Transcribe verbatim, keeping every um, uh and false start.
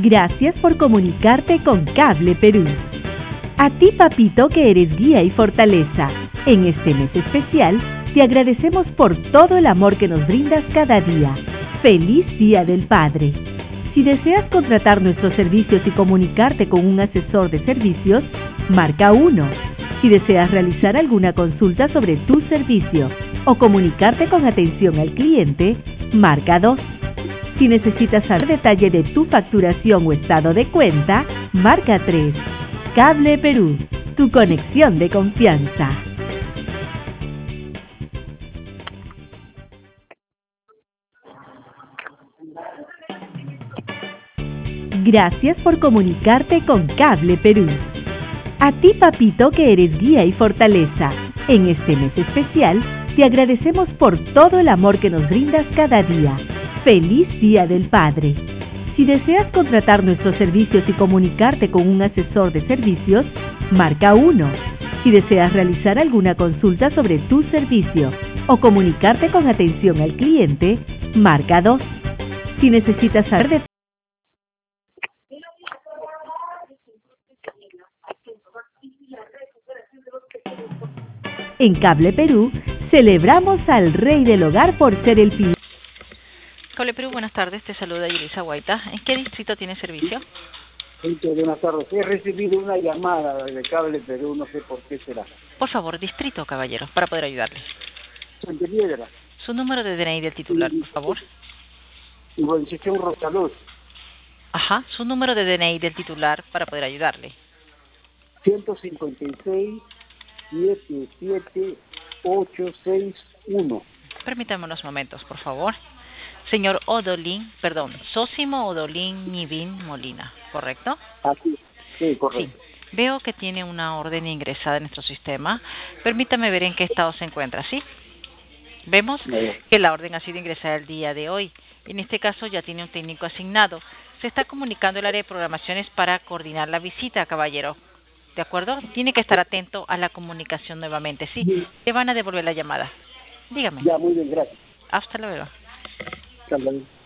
Gracias por comunicarte con Cable Perú. A ti, papito, que eres guía y fortaleza, en este mes especial, te agradecemos por todo el amor que nos brindas cada día. ¡Feliz Día del Padre! Si deseas contratar nuestros servicios y comunicarte con un asesor de servicios, marca uno. Si deseas realizar alguna consulta sobre tu servicio o comunicarte con atención al cliente, marca dos. Si necesitas saber detalle de tu facturación o estado de cuenta, marca tres. Cable Perú, tu conexión de confianza. Gracias por comunicarte con Cable Perú. A ti, papito, que eres guía y fortaleza, en este mes especial, te agradecemos por todo el amor que nos brindas cada día. ¡Feliz Día del Padre! Si deseas contratar nuestros servicios y comunicarte con un asesor de servicios, marca uno. Si deseas realizar alguna consulta sobre tu servicio o comunicarte con atención al cliente, marca dos. Si necesitas saber de En Cable Perú, celebramos al Rey del Hogar por ser el pilar. Cable Perú, buenas tardes, te saluda Yulisa Guaita. ¿En qué distrito tiene servicio? Sí, buenas tardes. He recibido una llamada de Cable Perú, no sé por qué será. Por favor, distrito, caballero, para poder ayudarle. Puente Piedra. Su número de D N I del titular, por favor. Urbanización Rosaluz. Ajá, su número de D N I del titular para poder ayudarle. ciento cincuenta y seis, setenta y siete, ochocientos sesenta y uno. Permítame unos momentos, por favor. Señor Odolín, perdón, Sósimo Odolín Nivín Molina, ¿correcto? Aquí, sí, correcto. Sí. Veo que tiene una orden ingresada en nuestro sistema. Permítame ver en qué estado se encuentra, ¿sí? Vemos que la orden ha sido ingresada el día de hoy. En este caso ya tiene un técnico asignado. Se está comunicando el área de programaciones para coordinar la visita, caballero. ¿De acuerdo? Tiene que estar atento a la comunicación nuevamente, ¿sí? Le van a devolver la llamada. Dígame. Ya, muy bien, gracias. Hasta luego. Hasta luego.